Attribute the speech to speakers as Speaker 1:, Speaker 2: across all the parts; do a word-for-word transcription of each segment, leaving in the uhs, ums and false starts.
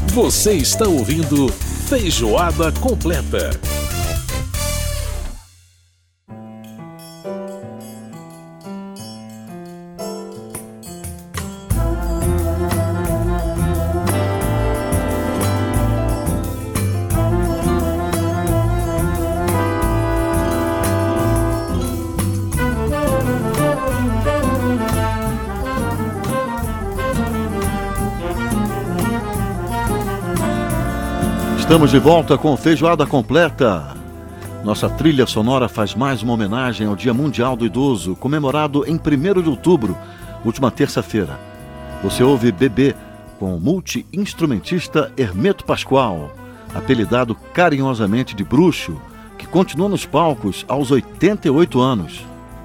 Speaker 1: Você está ouvindo Feijoada Completa.
Speaker 2: Estamos de volta com Feijoada Completa. Nossa trilha sonora faz mais uma homenagem ao Dia Mundial do Idoso, comemorado em primeiro de outubro, última terça-feira. Você ouve Bebê, com o multi-instrumentista Hermeto Pascoal, apelidado carinhosamente de Bruxo, que continua nos palcos aos oitenta e oito anos.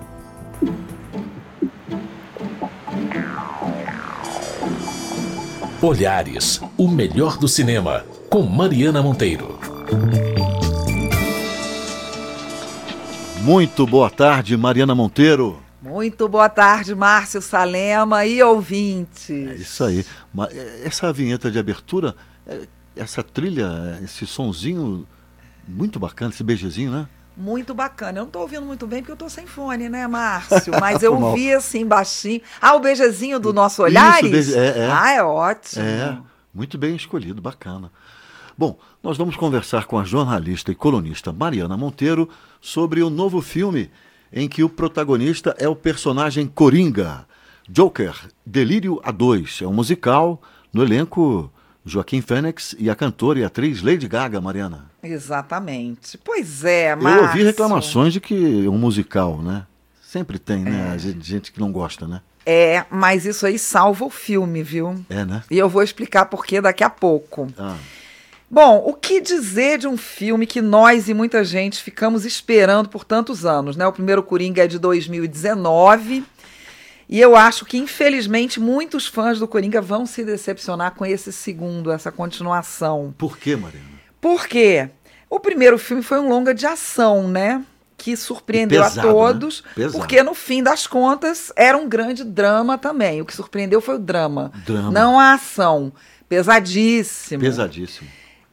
Speaker 1: Olhares, o melhor do cinema, com Mariana Monteiro.
Speaker 2: Muito boa tarde, Mariana Monteiro.
Speaker 3: Muito boa tarde, Márcio Salema e ouvintes.
Speaker 2: É isso aí. Essa vinheta de abertura, essa trilha, esse sonzinho muito bacana, esse beijezinho, né?
Speaker 3: Muito bacana. Eu não tô ouvindo muito bem porque eu tô sem fone, né, Márcio? Mas eu ouvi assim, baixinho. Ah, o beijezinho do nosso Olhares?
Speaker 2: Isso, beije... é, é.
Speaker 3: Ah, é ótimo.
Speaker 2: É, muito bem escolhido, bacana. Bom, nós vamos conversar com a jornalista e colunista Mariana Monteiro sobre o novo filme em que o protagonista é o personagem Coringa. Joker, Delírio a dois. É um musical, no elenco Joaquim Fênix e a cantora e atriz Lady Gaga, Mariana.
Speaker 3: Exatamente. Pois é, Márcio.
Speaker 2: Eu ouvi reclamações de que é um musical, né? Sempre tem, né? É. Gente que não gosta, né?
Speaker 3: É, mas isso aí salva o filme, viu?
Speaker 2: É, né?
Speaker 3: E eu vou explicar por quê daqui a pouco.
Speaker 2: Ah.
Speaker 3: Bom, o que dizer de um filme que nós e muita gente ficamos esperando por tantos anos, né? O primeiro Coringa é de dois mil e dezenove e eu acho que, infelizmente, muitos fãs do Coringa vão se decepcionar com esse segundo, essa continuação.
Speaker 2: Por quê, Mariana?
Speaker 3: Por quê? O primeiro filme foi um longa de ação, né? Que surpreendeu pesado, a todos, né? Porque no fim das contas era um grande drama também. O que surpreendeu foi o drama,
Speaker 2: drama.
Speaker 3: Não a ação. Pesadíssimo.
Speaker 2: Pesadíssimo.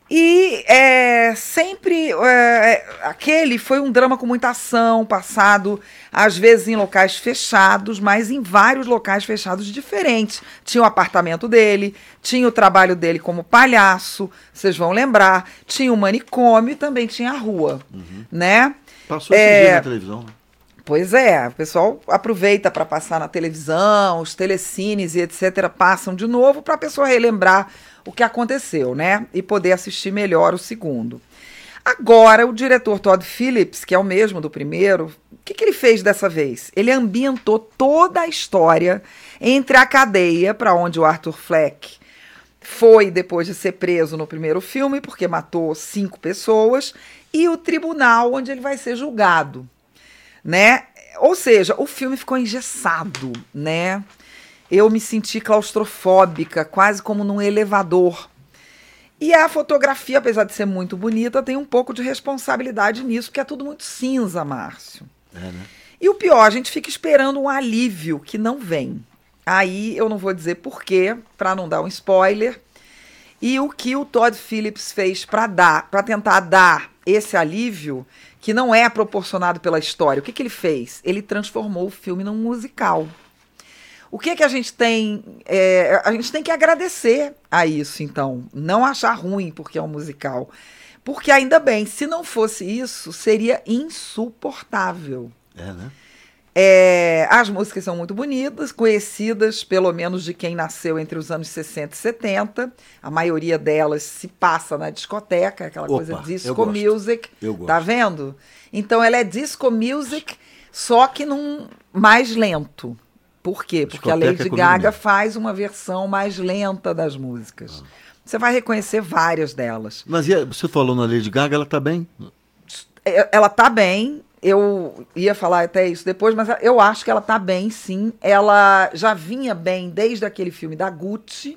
Speaker 3: E é, sempre é, aquele foi um drama com muita ação, passado às vezes em locais fechados, mas em vários locais fechados diferentes. Tinha o apartamento dele, tinha o trabalho dele como palhaço, vocês vão lembrar, tinha o manicômio e também tinha a rua, uhum. né?
Speaker 2: Passou esse é, dia na televisão, né?
Speaker 3: Pois é, o pessoal aproveita para passar na televisão, os telecines e etcétera passam de novo para a pessoa relembrar o que aconteceu, né? E poder assistir melhor o segundo. Agora, o diretor Todd Phillips, que é o mesmo do primeiro, o que, que ele fez dessa vez? Ele ambientou toda a história entre a cadeia para onde o Arthur Fleck foi depois de ser preso no primeiro filme, porque matou cinco pessoas, e o tribunal onde ele vai ser julgado, né? Ou seja, o filme ficou engessado, né? Eu me senti claustrofóbica, quase como num elevador. E a fotografia, apesar de ser muito bonita, tem um pouco de responsabilidade nisso, porque é tudo muito cinza, Márcio.
Speaker 2: É, né?
Speaker 3: E o pior, a gente fica esperando um alívio que não vem. Aí eu não vou dizer por quê, para não dar um spoiler. E o que o Todd Phillips fez para dar, para tentar dar esse alívio, que não é proporcionado pela história. O que, que ele fez? Ele transformou o filme num musical. O que, que a gente tem? É, a gente tem que agradecer a isso, então. Não achar ruim porque é um musical. Porque, ainda bem, se não fosse isso, seria insuportável.
Speaker 2: É, né?
Speaker 3: É, as músicas são muito bonitas, conhecidas, pelo menos de quem nasceu entre os anos sessenta e setenta. A maioria delas se passa na discoteca, aquela
Speaker 2: Opa,
Speaker 3: coisa disco music.
Speaker 2: Eu gosto.
Speaker 3: Tá vendo? Então, ela é disco music, só que num mais lento. Por quê? Porque a Lady Gaga faz uma versão mais lenta das músicas. Ah. Você vai reconhecer várias delas.
Speaker 2: Mas e, você falou na Lady Gaga, ela tá bem?
Speaker 3: Ela tá bem. Eu ia falar até isso depois, mas eu acho que ela tá bem, sim. Ela já vinha bem desde aquele filme da Gucci,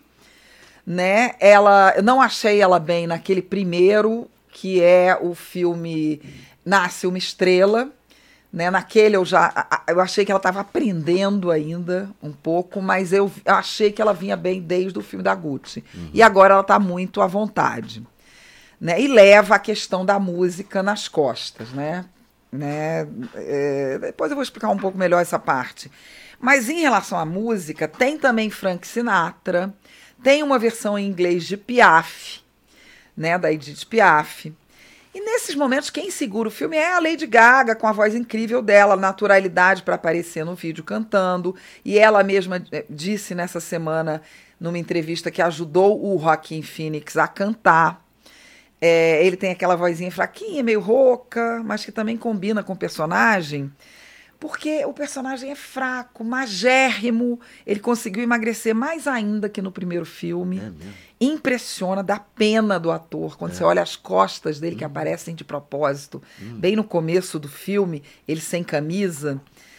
Speaker 3: né? Ela, eu não achei ela bem naquele primeiro, que é o filme Nasce uma Estrela, Né, naquele eu já eu achei que ela estava aprendendo ainda um pouco, mas eu achei que ela vinha bem desde o filme da Gucci. Uhum. E agora ela está muito à vontade. Né, e leva a questão da música nas costas. Né? Né, é, depois eu vou explicar um pouco melhor essa parte. Mas em relação à música, tem também Frank Sinatra, tem uma versão em inglês de Piaf, né, da Edith Piaf. E nesses momentos, quem segura o filme é a Lady Gaga, com a voz incrível dela, naturalidade para aparecer no vídeo cantando. E ela mesma disse nessa semana, numa entrevista, que ajudou o Joaquin Phoenix a cantar. É, ele tem aquela vozinha fraquinha, meio rouca, mas que também combina com o personagem, porque o personagem é fraco, magérrimo. Ele conseguiu emagrecer mais ainda que no primeiro filme. É mesmo? Impressiona, dá pena do ator. Quando é. você olha as costas dele, hum. que aparecem de propósito, hum. bem no começo do filme, ele sem camisa.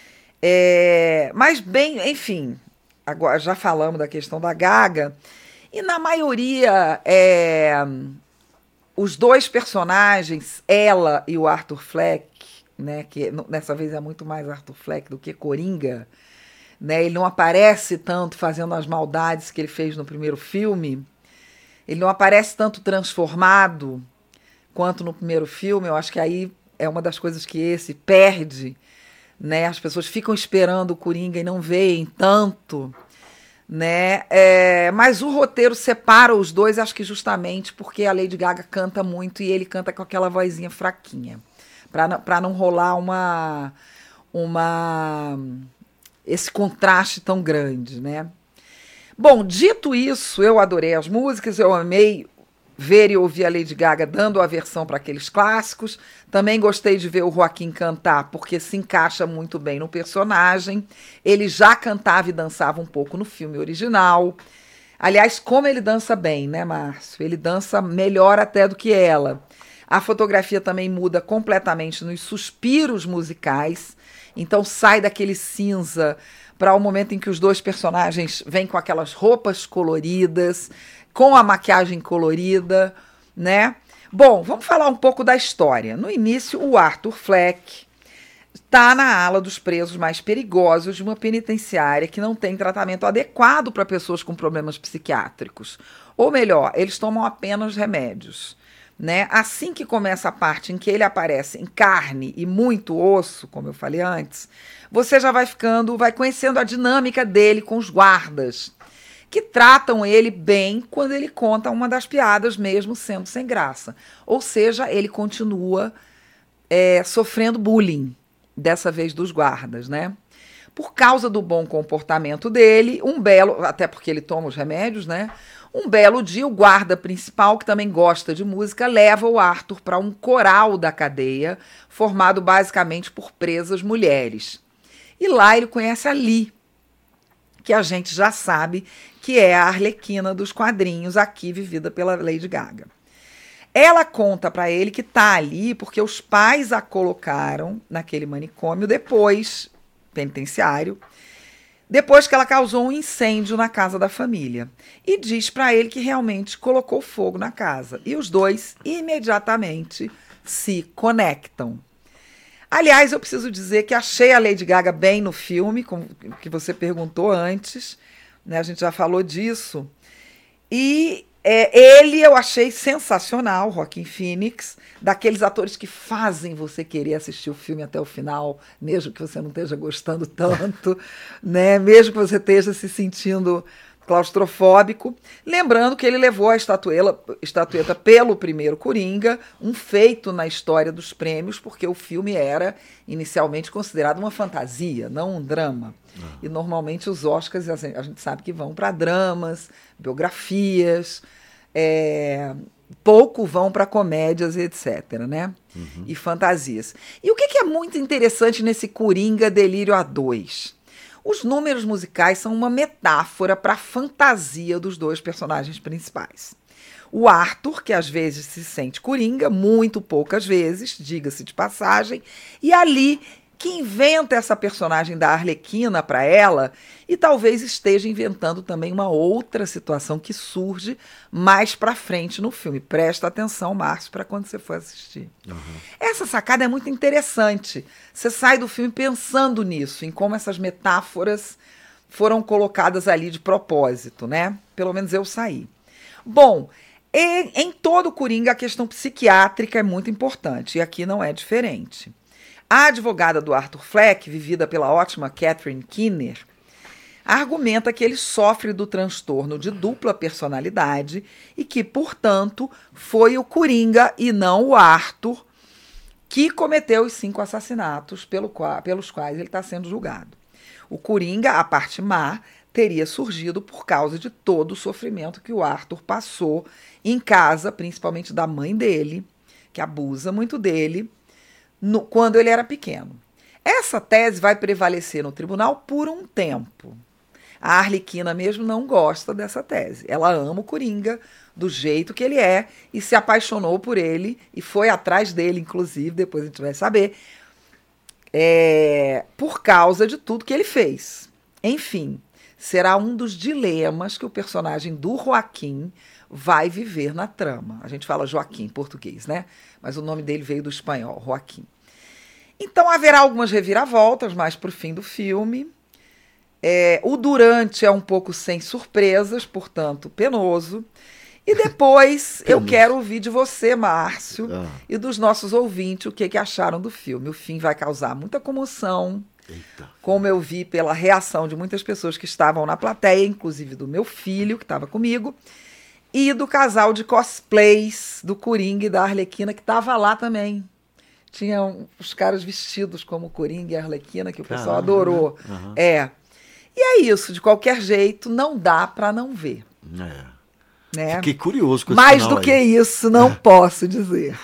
Speaker 3: É, mas bem, enfim, agora já falamos da questão da Gaga. E na maioria, é, os dois personagens, ela e o Arthur Fleck, né, que dessa vez é muito mais Arthur Fleck do que Coringa, né, ele não aparece tanto fazendo as maldades que ele fez no primeiro filme, ele não aparece tanto transformado quanto no primeiro filme. Eu acho que aí é uma das coisas que esse perde, né, as pessoas ficam esperando o Coringa e não veem tanto, né, é, mas o roteiro separa os dois, acho que justamente porque a Lady Gaga canta muito e ele canta com aquela vozinha fraquinha, para não rolar uma, uma, esse contraste tão grande, né? Bom, dito isso, eu adorei as músicas, eu amei ver e ouvir a Lady Gaga dando a versão para aqueles clássicos. Também gostei de ver o Joaquin cantar, porque se encaixa muito bem no personagem. Ele já cantava e dançava um pouco no filme original. Aliás, como ele dança bem, né, Márcio? Ele dança melhor até do que ela. A fotografia também muda completamente nos suspiros musicais, então sai daquele cinza para o momento em que os dois personagens vêm com aquelas roupas coloridas, com a maquiagem colorida, né? Bom, vamos falar um pouco da história. No início, o Arthur Fleck está na ala dos presos mais perigosos de uma penitenciária que não tem tratamento adequado para pessoas com problemas psiquiátricos. Ou melhor, eles tomam apenas remédios. Né? Assim que começa a parte em que ele aparece em carne e muito osso, como eu falei antes, você já vai ficando, vai conhecendo a dinâmica dele com os guardas, que tratam ele bem quando ele conta uma das piadas, mesmo sendo sem graça. Ou seja, ele continua é, sofrendo bullying, dessa vez dos guardas, né? Por causa do bom comportamento dele, um belo, até porque ele toma os remédios, né? Um belo dia, o guarda principal, que também gosta de música, leva o Arthur para um coral da cadeia, formado basicamente por presas mulheres. E lá ele conhece a Lee, que a gente já sabe que é a Arlequina dos quadrinhos, aqui vivida pela Lady Gaga. Ela conta para ele que está ali porque os pais a colocaram naquele manicômio depois, penitenciário, depois que ela causou um incêndio na casa da família. E diz para ele que realmente colocou fogo na casa. E os dois imediatamente se conectam. Aliás, eu preciso dizer que achei a Lady Gaga bem no filme, como que você perguntou antes, né? A gente já falou disso. E é, ele eu achei sensacional, Joaquin Phoenix, daqueles atores que fazem você querer assistir o filme até o final, mesmo que você não esteja gostando tanto, né? Mesmo que você esteja se sentindo claustrofóbico. Lembrando que ele levou a estatueta, estatueta pelo primeiro Coringa, um feito na história dos prêmios, porque o filme era inicialmente considerado uma fantasia, não um drama. Uhum. E normalmente os Oscars, a gente sabe que vão para dramas, biografias, é, pouco vão para comédias, etcétera, né? Uhum. E fantasias. E o que, que é muito interessante nesse Coringa Delírio A dois? Os números musicais são uma metáfora para a fantasia dos dois personagens principais. O Arthur, que às vezes se sente Coringa, muito poucas vezes, diga-se de passagem, e ali que inventa essa personagem da Arlequina para ela e talvez esteja inventando também uma outra situação que surge mais para frente no filme. Presta atenção, Márcio, para quando você for assistir. Uhum. Essa sacada é muito interessante. Você sai do filme pensando nisso, em como essas metáforas foram colocadas ali de propósito, né? Pelo menos eu saí. Bom, e, em todo o Coringa a questão psiquiátrica é muito importante, e aqui não é diferente. A advogada do Arthur Fleck, vivida pela ótima Catherine Keener, argumenta que ele sofre do transtorno de dupla personalidade e que, portanto, foi o Coringa e não o Arthur que cometeu os cinco assassinatos pelo qual, pelos quais ele está sendo julgado. O Coringa, a parte má, teria surgido por causa de todo o sofrimento que o Arthur passou em casa, principalmente da mãe dele, que abusa muito dele, no, quando ele era pequeno. Essa tese vai prevalecer no tribunal por um tempo. A Arlequina mesmo não gosta dessa tese. Ela ama o Coringa do jeito que ele é e se apaixonou por ele e foi atrás dele, inclusive, depois a gente vai saber, é, por causa de tudo que ele fez. Enfim, será um dos dilemas que o personagem do Joaquim vai viver na trama. A gente fala Joaquim em português, né? Mas o nome dele veio do espanhol, Joaquim. Então haverá algumas reviravoltas mais para o fim do filme. É, o durante é um pouco sem surpresas, portanto, penoso. E depois eu quero ouvir de você, Márcio, ah. e dos nossos ouvintes o que, que acharam do filme. O fim vai causar muita comoção, Eita. Como eu vi pela reação de muitas pessoas que estavam na plateia, inclusive do meu filho, que estava comigo, e do casal de cosplays do Coringa e da Arlequina, que estava lá também. Tinham os caras vestidos como Coringa e Arlequina, que o pessoal Caramba, adorou. Né? Uhum. É. E é isso, de qualquer jeito, não dá para não ver. É. Né?
Speaker 2: Fiquei curioso com esse
Speaker 3: Mais
Speaker 2: final
Speaker 3: do que
Speaker 2: aí.
Speaker 3: isso, não é. posso dizer.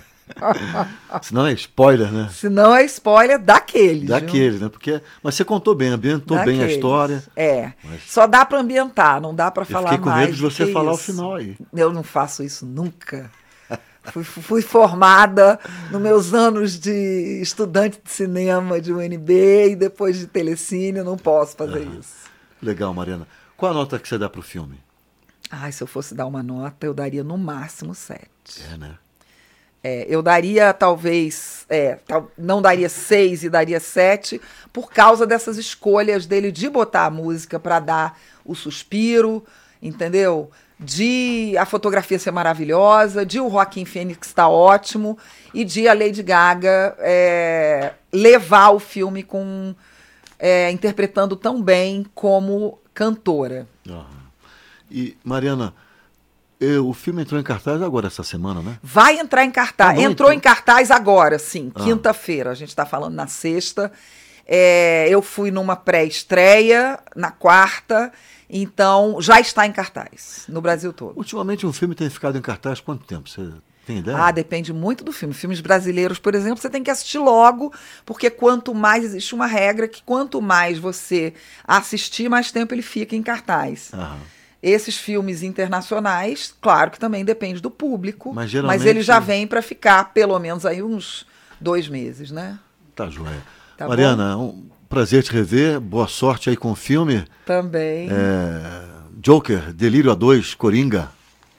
Speaker 2: Senão é spoiler, né?
Speaker 3: Senão é spoiler daqueles.
Speaker 2: Daqueles, viu? Né? Porque, mas você contou bem, ambientou daqueles. bem a história.
Speaker 3: É.
Speaker 2: Mas...
Speaker 3: Só dá para ambientar, não dá para falar mais.
Speaker 2: Fiquei com medo de você falar
Speaker 3: isso.
Speaker 2: o final aí.
Speaker 3: Eu não faço isso nunca. Fui, fui formada nos meus anos de estudante de cinema de U N B e depois de telecine, eu não posso fazer ah, isso.
Speaker 2: Legal, Mariana. Qual a nota que você dá pro filme?
Speaker 3: Ai, se eu fosse dar uma nota, eu daria no máximo sete.
Speaker 2: É, né?
Speaker 3: É, eu daria talvez, é, tal, não daria seis e daria sete, por causa dessas escolhas dele de botar a música para dar o suspiro, entendeu? De a fotografia ser maravilhosa, de o Joaquim Fênix estar ótimo e de a Lady Gaga é, levar o filme com é, interpretando tão bem como cantora.
Speaker 2: Uhum. E, Mariana, eu, o filme entrou em cartaz agora essa semana, né?
Speaker 3: Vai entrar em cartaz. Ah, entrou em cartaz agora, sim, ah. quinta-feira. A gente está falando na sexta. É, eu fui numa pré-estreia na quarta. Então, já está em cartaz, no Brasil todo.
Speaker 2: Ultimamente, um filme tem ficado em cartaz quanto tempo? Você tem ideia?
Speaker 3: Ah, depende muito do filme. Filmes brasileiros, por exemplo, você tem que assistir logo, porque quanto mais, existe uma regra que quanto mais você assistir, mais tempo ele fica em cartaz. Aham. Esses filmes internacionais, claro que também depende do público, mas, geralmente... mas ele já vem para ficar pelo menos aí uns dois meses, né?
Speaker 2: Tá joia.
Speaker 3: Tá
Speaker 2: Mariana, bom? um prazer te rever, boa sorte aí com o filme.
Speaker 3: Também.
Speaker 2: É, Joker, Delírio a dois, Coringa.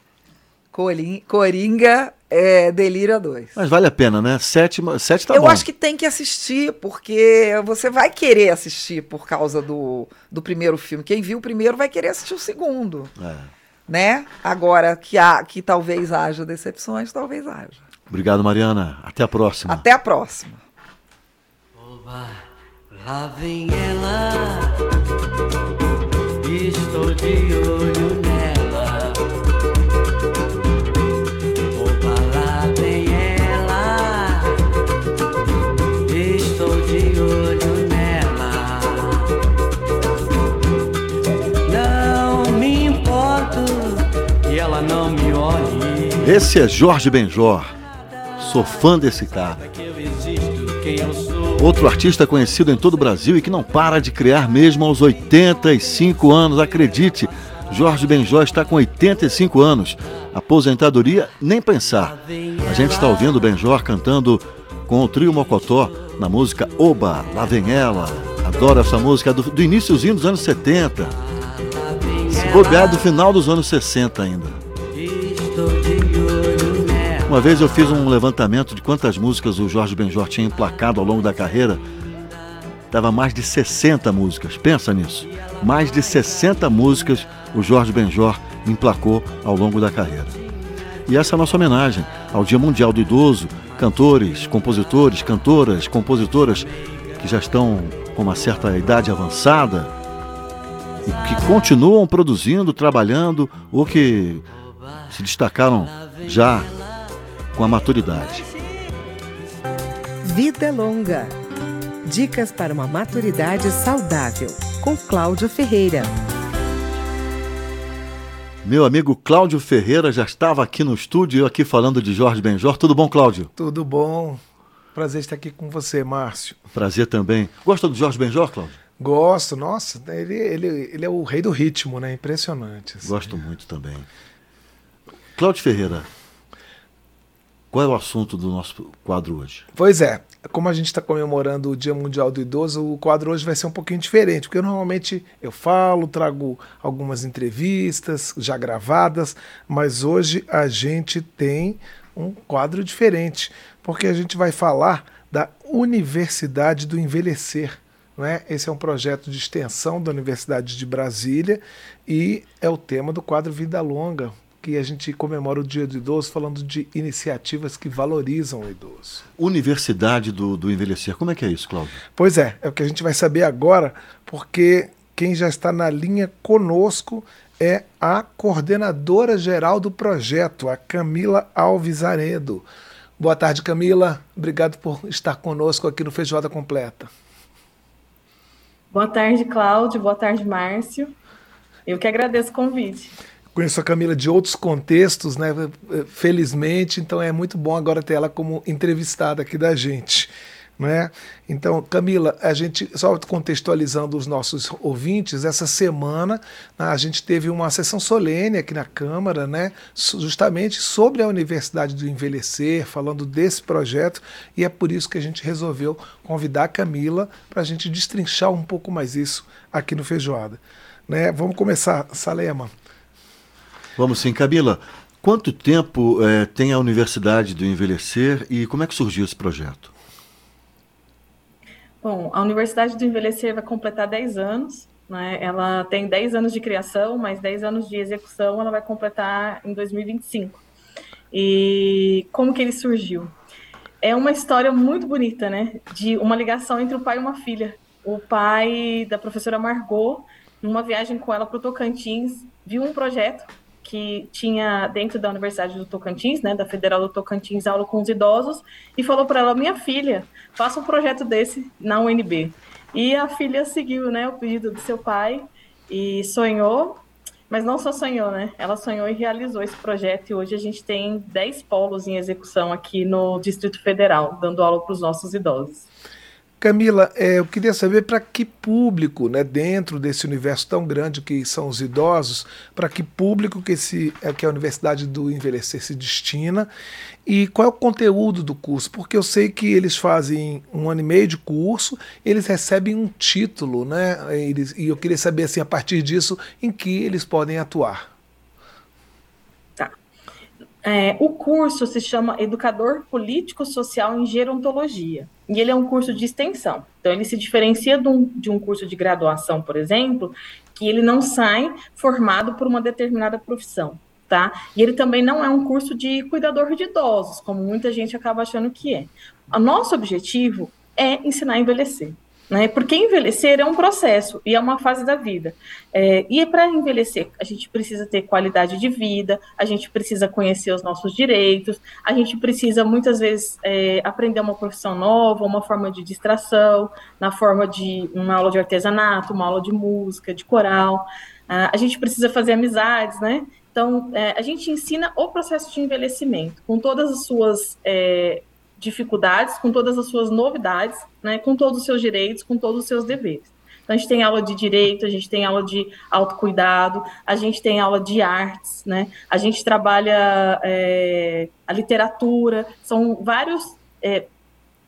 Speaker 3: Coringa, Coringa é, Delírio a dois.
Speaker 2: Mas vale a pena, né? Sete, sete tá
Speaker 3: Eu
Speaker 2: bom.
Speaker 3: acho que tem que assistir, porque você vai querer assistir por causa do, do primeiro filme. Quem viu o primeiro vai querer assistir o segundo. É. Né? Agora, que, há, que talvez haja decepções, talvez haja.
Speaker 2: Obrigado, Mariana. Até a próxima.
Speaker 3: Até a próxima.
Speaker 4: Oba, lá vem ela, estou de olho nela. Oba, lá vem ela, estou de olho nela. Não me importo que ela não me olhe.
Speaker 2: Esse é Jorge Benjor. Sou fã desse cara. Outro artista conhecido em todo o Brasil e que não para de criar mesmo aos oitenta e cinco anos. Acredite, Jorge Benjor está com oitenta e cinco anos. Aposentadoria, nem pensar. A gente está ouvindo o Benjor cantando com o trio Mocotó na música Oba, Lá Vem Ela. Adoro essa música, do, do iníciozinho dos anos setenta. Se bobear do final dos anos sessenta ainda. Uma vez eu fiz um levantamento de quantas músicas o Jorge Benjor tinha emplacado ao longo da carreira. Dava mais de sessenta músicas, pensa nisso. Mais de sessenta músicas o Jorge Benjor emplacou ao longo da carreira. E essa é a nossa homenagem ao Dia Mundial do Idoso, cantores, compositores, cantoras, compositoras que já estão com uma certa idade avançada e que continuam produzindo, trabalhando ou que se destacaram já com a maturidade.
Speaker 5: Vida Longa. Dicas para uma maturidade saudável, com Cláudio Ferreira.
Speaker 2: Meu amigo Cláudio Ferreira já estava aqui no estúdio, eu aqui falando de Jorge Benjor. Tudo bom, Cláudio?
Speaker 6: Tudo bom. Prazer estar aqui com você, Márcio.
Speaker 2: Prazer também. Gosta do Jorge Benjor, Cláudio?
Speaker 6: Gosto, nossa, ele, ele, ele é o rei do ritmo, né? Impressionante. Assim.
Speaker 2: Gosto muito também. Cláudio Ferreira, qual é o assunto do nosso quadro hoje?
Speaker 6: Pois é, como a gente está comemorando o Dia Mundial do Idoso, o quadro hoje vai ser um pouquinho diferente, porque normalmente eu falo, trago algumas entrevistas já gravadas, mas hoje a gente tem um quadro diferente, porque a gente vai falar da Universidade do Envelhecer. Né? Esse é um projeto de extensão da Universidade de Brasília e é o tema do quadro Vida Longa, que a gente comemora o Dia do Idoso falando de iniciativas que valorizam o idoso.
Speaker 2: Universidade do, do Envelhecer, como é que é isso, Cláudio?
Speaker 6: Pois é, é o que a gente vai saber agora, porque quem já está na linha conosco é a coordenadora geral do projeto, a Camila Alves Aredo. Boa tarde, Camila. Obrigado por estar conosco aqui no Feijoada Completa.
Speaker 7: Boa tarde, Cláudio. Boa tarde, Márcio. Eu que agradeço o convite.
Speaker 6: Conheço a Camila de outros contextos, né? Felizmente, então é muito bom agora ter ela como entrevistada aqui da gente. Né? Então, Camila, a gente, só contextualizando os nossos ouvintes, essa semana a gente teve uma sessão solene aqui na Câmara, né? Justamente sobre a Universidade do Envelhecer, falando desse projeto, e é por isso que a gente resolveu convidar a Camila para a gente destrinchar um pouco mais isso aqui no Feijoada. Né? Vamos começar, Salema.
Speaker 2: Vamos sim, Camila. Quanto tempo é, tem a Universidade do Envelhecer e como é que surgiu esse projeto?
Speaker 7: Bom, a Universidade do Envelhecer vai completar dez anos, né? Ela tem dez anos de criação, mas dez anos de execução ela vai completar em dois mil e vinte e cinco. E como que ele surgiu? É uma história muito bonita, né? De uma ligação entre o pai e uma filha. O pai da professora Margot, numa viagem com ela para o Tocantins, viu um projeto que tinha dentro da Universidade do Tocantins, né, da Federal do Tocantins, aula com os idosos, e falou para ela, minha filha, faça um projeto desse na U N B. E a filha seguiu, né, o pedido do seu pai e sonhou, mas não só sonhou, né, ela sonhou e realizou esse projeto, e hoje a gente tem dez polos em execução aqui no Distrito Federal, dando aula para os nossos idosos.
Speaker 6: Camila, é, eu queria saber para que público, né, dentro desse universo tão grande que são os idosos, para que público que, esse, é, que a Universidade do Envelhecer se destina e qual é o conteúdo do curso? Porque eu sei que eles fazem um ano e meio de curso, eles recebem um título, né, eles, e eu queria saber, assim, a partir disso, em que eles podem atuar.
Speaker 7: É, o curso se chama Educador Político Social em Gerontologia, e ele é um curso de extensão. Então, ele se diferencia de um, de um curso de graduação, por exemplo, que ele não sai formado por uma determinada profissão, tá? E ele também não é um curso de cuidador de idosos, como muita gente acaba achando que é. O nosso objetivo é ensinar a envelhecer. Né? Porque envelhecer é um processo e é uma fase da vida. É, e para envelhecer, a gente precisa ter qualidade de vida, a gente precisa conhecer os nossos direitos, a gente precisa, muitas vezes, é, aprender uma profissão nova, uma forma de distração, na forma de uma aula de artesanato, uma aula de música, de coral. Ah, a gente precisa fazer amizades, né? Então, é, a gente ensina o processo de envelhecimento, com todas as suas... É, dificuldades, com todas as suas novidades, né, com todos os seus direitos, com todos os seus deveres. Então, a gente tem aula de direito, a gente tem aula de autocuidado, a gente tem aula de artes, né, a gente trabalha é, a literatura, são vários é,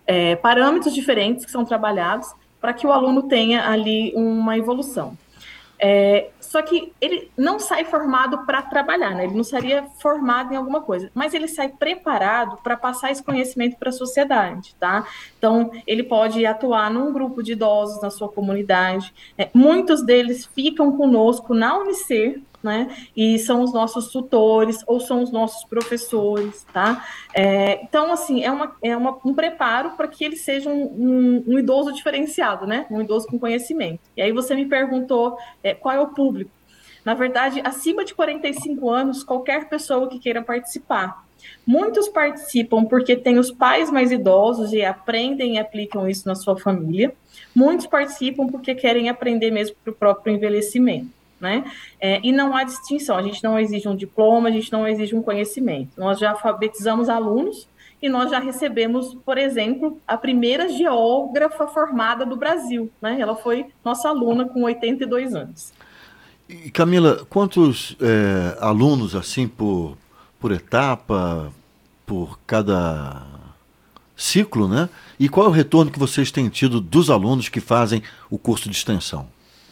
Speaker 7: é, parâmetros diferentes que são trabalhados para que o aluno tenha ali uma evolução. É, só que ele não sai formado para trabalhar, né? Ele não seria formado em alguma coisa, mas ele sai preparado para passar esse conhecimento para a sociedade, tá? Então, ele pode atuar num grupo de idosos na sua comunidade. É, muitos deles ficam conosco na Unicer, né? E são os nossos tutores ou são os nossos professores, tá? É, então, assim, é, uma, é uma, um preparo para que ele seja um, um, um idoso diferenciado, né? Um idoso com conhecimento. E aí você me perguntou é, qual é o público. Na verdade, acima de quarenta e cinco anos, qualquer pessoa que queira participar. Muitos participam porque têm os pais mais idosos e aprendem e aplicam isso na sua família. Muitos participam porque querem aprender mesmo para o próprio envelhecimento. Né? É, e não há distinção, a gente não exige um diploma, a gente não exige um conhecimento. Nós já alfabetizamos alunos e nós já recebemos, por exemplo, a primeira geógrafa formada do Brasil, né? Ela foi nossa aluna com oitenta e dois anos.
Speaker 2: E Camila, quantos é, alunos, assim, por, por etapa, por cada ciclo, né? E qual é o retorno que vocês têm tido dos alunos que fazem o curso de extensão?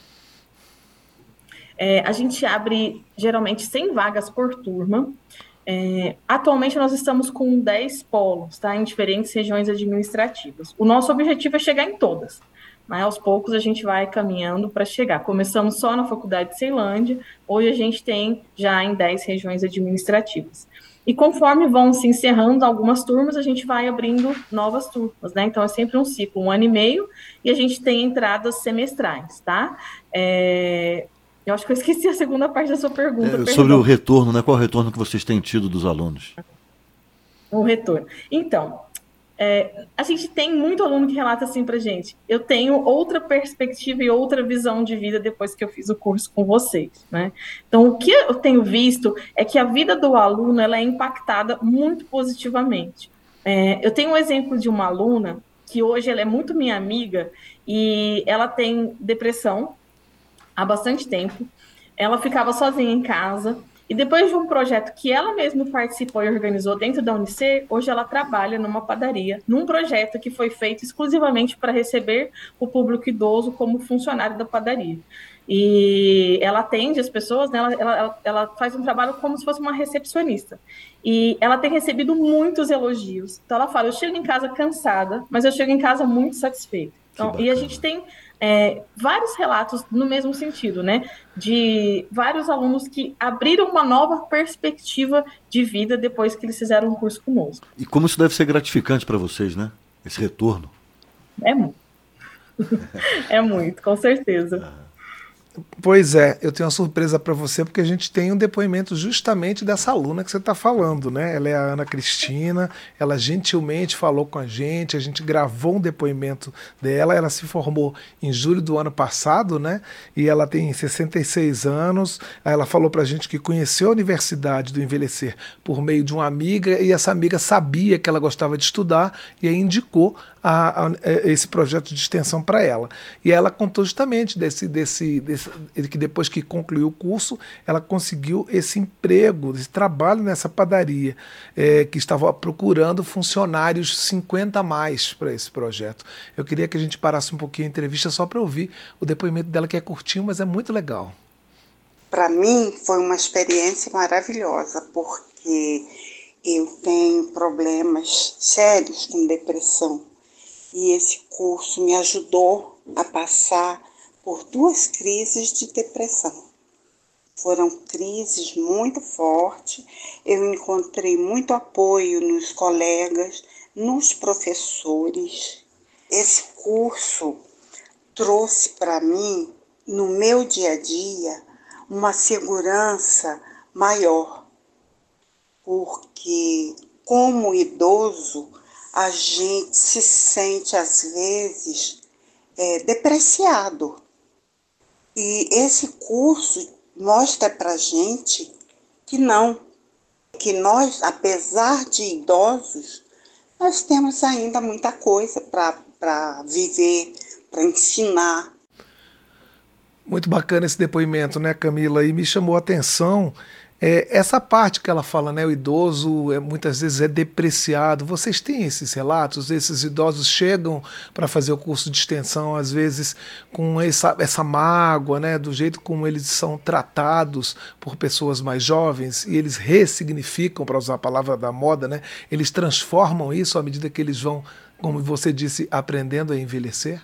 Speaker 7: É, a gente abre, geralmente, cem vagas por turma. É, atualmente, nós estamos com dez polos, tá, em diferentes regiões administrativas. O nosso objetivo é chegar em todas, mas aos poucos a gente vai caminhando para chegar. Começamos só na Faculdade de Ceilândia, hoje a gente tem já em dez regiões administrativas. E conforme vão se encerrando algumas turmas, a gente vai abrindo novas turmas, né? Então, é sempre um ciclo, um ano e meio, e a gente tem entradas semestrais, tá? É... Eu acho que eu esqueci a segunda parte da sua pergunta.
Speaker 2: É, sobre o retorno, né? Qual é o retorno que vocês têm tido dos alunos?
Speaker 7: O retorno. Então, é, a gente tem muito aluno que relata assim pra gente, eu tenho outra perspectiva e outra visão de vida depois que eu fiz o curso com vocês, né? Então, o que eu tenho visto é que a vida do aluno, ela é impactada muito positivamente. É, eu tenho um exemplo de uma aluna que hoje ela é muito minha amiga e ela tem depressão há bastante tempo. Ela ficava sozinha em casa e depois de um projeto que ela mesma participou e organizou dentro da Unicer, hoje ela trabalha numa padaria, num projeto que foi feito exclusivamente para receber o público idoso como funcionário da padaria. E ela atende as pessoas, né? ela, ela, ela faz um trabalho como se fosse uma recepcionista. E ela tem recebido muitos elogios. Então ela fala, eu chego em casa cansada, mas eu chego em casa muito satisfeita. Então, e a gente tem é, vários relatos no mesmo sentido, né? De vários alunos que abriram uma nova perspectiva de vida depois que eles fizeram um curso conosco.
Speaker 2: E como isso deve ser gratificante para vocês, né? Esse retorno.
Speaker 7: É muito. É muito, com certeza.
Speaker 6: Pois é, eu tenho uma surpresa para você, porque a gente tem um depoimento justamente dessa aluna que você está falando, né? Ela é a Ana Cristina, ela gentilmente falou com a gente, a gente gravou um depoimento dela, ela se formou em julho do ano passado, né? E ela tem sessenta e seis anos, ela falou para a gente que conheceu a Universidade do Envelhecer por meio de uma amiga, e essa amiga sabia que ela gostava de estudar, e aí indicou a, a, esse projeto de extensão para ela. E ela contou justamente desse, desse, desse que depois que concluiu o curso, ela conseguiu esse emprego, esse trabalho nessa padaria, é, que estava procurando funcionários cinquenta a mais para esse projeto. Eu queria que a gente parasse um pouquinho a entrevista só para ouvir o depoimento dela, que é curtinho, mas é muito legal.
Speaker 8: Para mim foi uma experiência maravilhosa, porque eu tenho problemas sérios com depressão. E esse curso me ajudou a passar por duas crises de depressão. Foram crises muito fortes, eu encontrei muito apoio nos colegas, nos professores. Esse curso trouxe para mim, no meu dia a dia, uma segurança maior, porque como idoso, a gente se sente, às vezes, é, depreciado. E esse curso mostra para a gente que não, que nós, apesar de idosos, nós temos ainda muita coisa para viver, para ensinar.
Speaker 6: Muito bacana esse depoimento, né, Camila? E me chamou a atenção É, essa parte que ela fala, né, o idoso é, muitas vezes é depreciado. Vocês têm esses relatos? Esses idosos chegam para fazer o curso de extensão, às vezes com essa, essa mágoa, né, do jeito como eles são tratados por pessoas mais jovens, e eles ressignificam, para usar a palavra da moda, né, eles transformam isso à medida que eles vão, como você disse, aprendendo a envelhecer?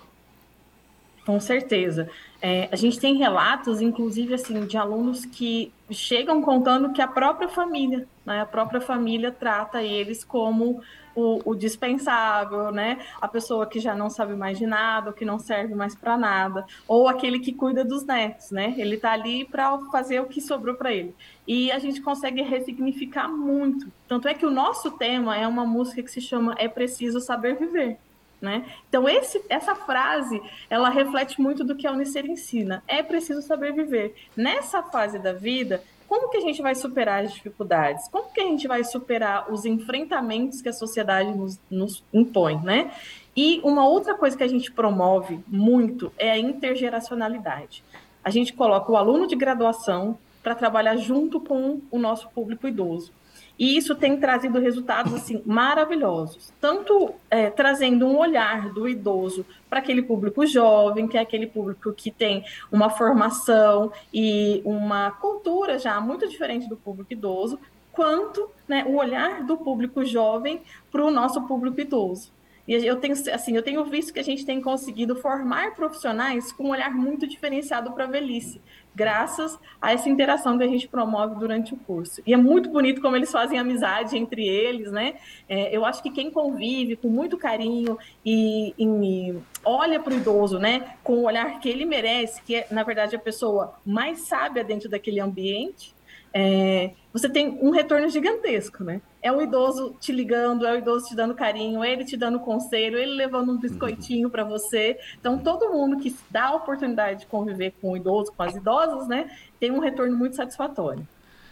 Speaker 7: Com certeza. É, a gente tem relatos, inclusive, assim, de alunos que chegam contando que a própria família, né, a própria família trata eles como o, o dispensável, né, a pessoa que já não sabe mais de nada, ou que não serve mais para nada, ou aquele que cuida dos netos, né, ele está ali para fazer o que sobrou para ele. E a gente consegue ressignificar muito. Tanto é que o nosso tema é uma música que se chama É Preciso Saber Viver. Né? Então, esse, essa frase, ela reflete muito do que a Unicer ensina. É preciso saber viver. Nessa fase da vida, como que a gente vai superar as dificuldades? Como que a gente vai superar os enfrentamentos que a sociedade nos, nos impõe, né? E uma outra coisa que a gente promove muito é a intergeracionalidade. A gente coloca o aluno de graduação para trabalhar junto com o nosso público idoso. E isso tem trazido resultados assim, maravilhosos, tanto é, trazendo um olhar do idoso para aquele público jovem, que é aquele público que tem uma formação e uma cultura já muito diferente do público idoso, quanto, né, o olhar do público jovem para o nosso público idoso. E eu tenho, assim, eu tenho visto que a gente tem conseguido formar profissionais com um olhar muito diferenciado para a velhice, graças a essa interação que a gente promove durante o curso. E é muito bonito como eles fazem amizade entre eles, né? É, eu acho que quem convive com muito carinho e, e olha para o idoso, né, com o olhar que ele merece, que é, na verdade, a pessoa mais sábia dentro daquele ambiente, É, você tem um retorno gigantesco, né? É o idoso te ligando, é o idoso te dando carinho, ele te dando conselho, ele levando um biscoitinho para você. Então, todo mundo que dá a oportunidade de conviver com o idoso, com as idosas, né, tem um retorno muito satisfatório.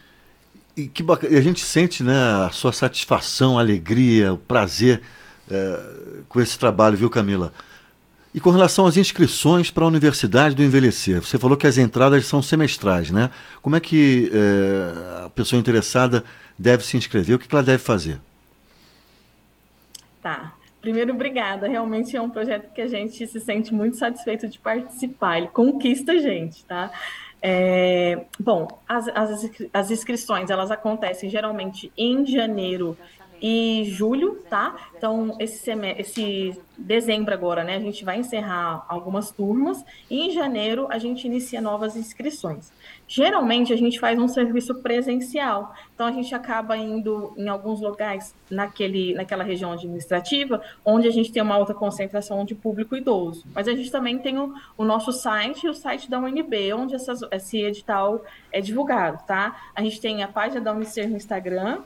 Speaker 2: E que bacana, e a gente sente, né, a sua satisfação, a alegria, o prazer é, com esse trabalho, viu, Camila? E com relação às inscrições para a Universidade do Envelhecer, você falou que as entradas são semestrais, né? Como é que é, a pessoa interessada deve se inscrever? O que ela deve fazer?
Speaker 7: Tá. Primeiro, obrigada. Realmente é um projeto que a gente se sente muito satisfeito de participar. Ele conquista a gente, tá? É, bom, as, as, as inscrições, elas acontecem geralmente em janeiro e julho, tá? Então, esse, semestre, esse dezembro agora, né, a gente vai encerrar algumas turmas e em janeiro a gente inicia novas inscrições. Geralmente, a gente faz um serviço presencial, então a gente acaba indo em alguns locais naquele, naquela região administrativa, onde a gente tem uma alta concentração de público idoso. Mas a gente também tem o, o nosso site e o site da U N B, onde essas, esse edital é divulgado, tá? A gente tem a página da Unicer no Instagram,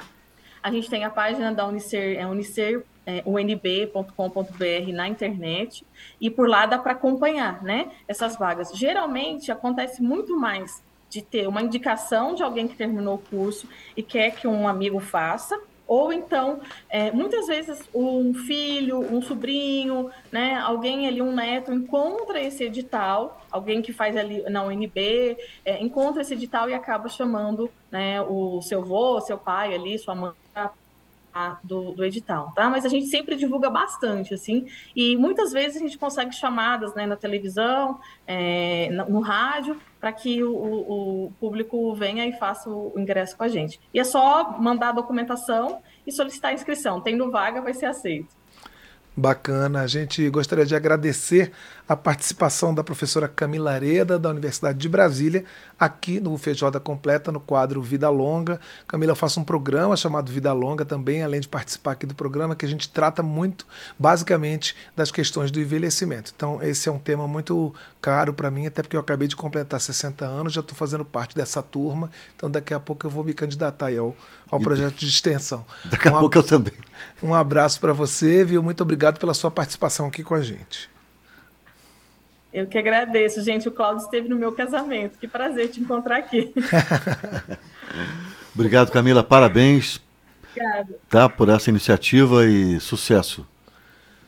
Speaker 7: a gente tem a página da Unicer, é unicer u n b ponto com ponto b r na internet, e por lá dá para acompanhar, né, essas vagas. Geralmente acontece muito mais de ter uma indicação de alguém que terminou o curso e quer que um amigo faça, ou então, é, muitas vezes, um filho, um sobrinho, né, alguém ali, um neto, encontra esse edital, alguém que faz ali na U N B, é, encontra esse edital e acaba chamando, né, o seu avô, seu pai ali, sua mãe, Do, do edital, tá? Mas a gente sempre divulga bastante, assim, e muitas vezes a gente consegue chamadas, né, na televisão, é, no, no rádio, para que o, o público venha e faça o ingresso com a gente. E é só mandar a documentação e solicitar a inscrição. Tendo vaga, vai ser aceito.
Speaker 6: Bacana, a gente gostaria de agradecer a participação da professora Camila Areda, da Universidade de Brasília, aqui no Feijoada Completa, no quadro Vida Longa. Camila, eu faço um programa chamado Vida Longa também, além de participar aqui do programa, que a gente trata muito, basicamente, das questões do envelhecimento. Então, esse é um tema muito caro para mim, até porque eu acabei de completar sessenta anos, já estou fazendo parte dessa turma, então daqui a pouco eu vou me candidatar aí ao, ao projeto de extensão.
Speaker 2: Daqui a um pouco ab... eu também.
Speaker 6: Um abraço para você, viu? Muito obrigado pela sua participação aqui com a gente.
Speaker 7: Eu que agradeço, gente. O Cláudio esteve no meu casamento. Que prazer te encontrar aqui.
Speaker 2: Obrigado, Camila. Parabéns.
Speaker 7: Obrigada.
Speaker 2: Tá, por essa iniciativa e sucesso.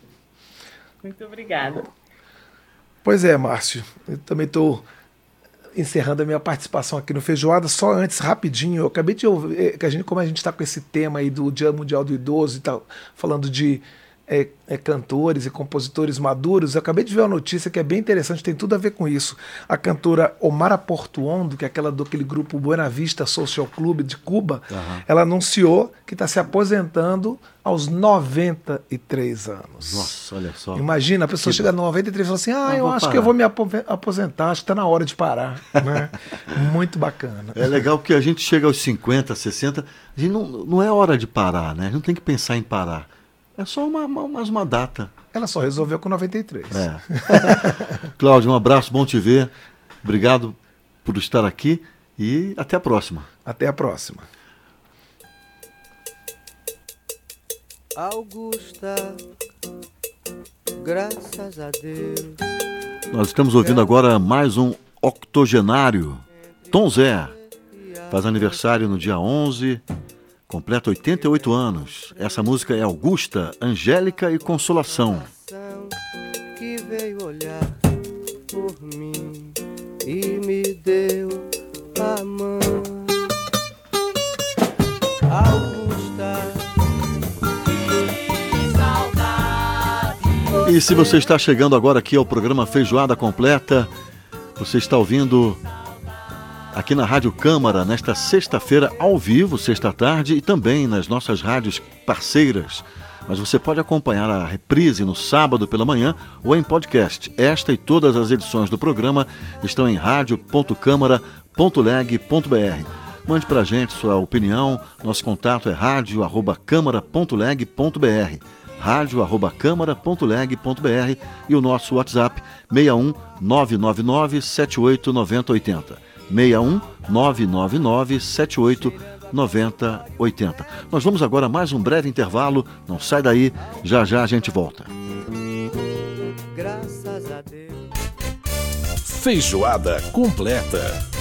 Speaker 7: Muito obrigada.
Speaker 6: Pois é, Márcio. Eu também estou encerrando a minha participação aqui no Feijoada, só antes, rapidinho, eu acabei de ouvir, que a gente, como a gente está com esse tema aí do Dia Mundial do Idoso e tal, falando de é, é, cantores e compositores maduros, eu acabei de ver uma notícia que é bem interessante, tem tudo a ver com isso. A cantora Omara Portuondo, que é aquela do aquele grupo Buena Vista Social Club de Cuba, uhum. ela anunciou que está se aposentando aos noventa e três anos.
Speaker 2: Nossa, olha só.
Speaker 6: Imagina, a pessoa que... chega a noventa e três e fala assim, ah, eu acho parar. que eu vou me aposentar, acho que está na hora de parar. Né? Muito bacana.
Speaker 2: É legal que a gente chega aos cinquenta, sessenta, a gente não, não é hora de parar, né? A gente não tem que pensar em parar. É só uma, uma, mais uma data.
Speaker 6: Ela só resolveu com noventa e três.
Speaker 2: É. Cláudio, um abraço, bom te ver. Obrigado por estar aqui e até a próxima.
Speaker 6: Até a próxima.
Speaker 4: Augusta, graças a Deus.
Speaker 2: Nós estamos ouvindo agora mais um octogenário. Tom Zé faz aniversário no dia onze, completa oitenta e oito anos. Essa música é Augusta, Angélica e Consolação.
Speaker 4: Que veio olhar por mim e me deu a mão. Augusta.
Speaker 2: E se você está chegando agora aqui ao programa Feijoada Completa, você está ouvindo aqui na Rádio Câmara, nesta sexta-feira, ao vivo, sexta-tarde, e também nas nossas rádios parceiras. Mas você pode acompanhar a reprise no sábado pela manhã ou em podcast. Esta e todas as edições do programa estão em rádio ponto câmara ponto leg ponto br. Mande para a gente sua opinião. Nosso contato é rádio arroba câmara ponto leg ponto br. rádio arroba câmara ponto leg ponto br e o nosso WhatsApp seis um nove nove nove sete oito nove zero oito zero. seis um nove nove nove sete oito nove zero oito zero. Nós vamos agora a mais um breve intervalo. Não sai daí, já já a gente volta.
Speaker 4: Graças a Deus.
Speaker 1: Feijoada Completa.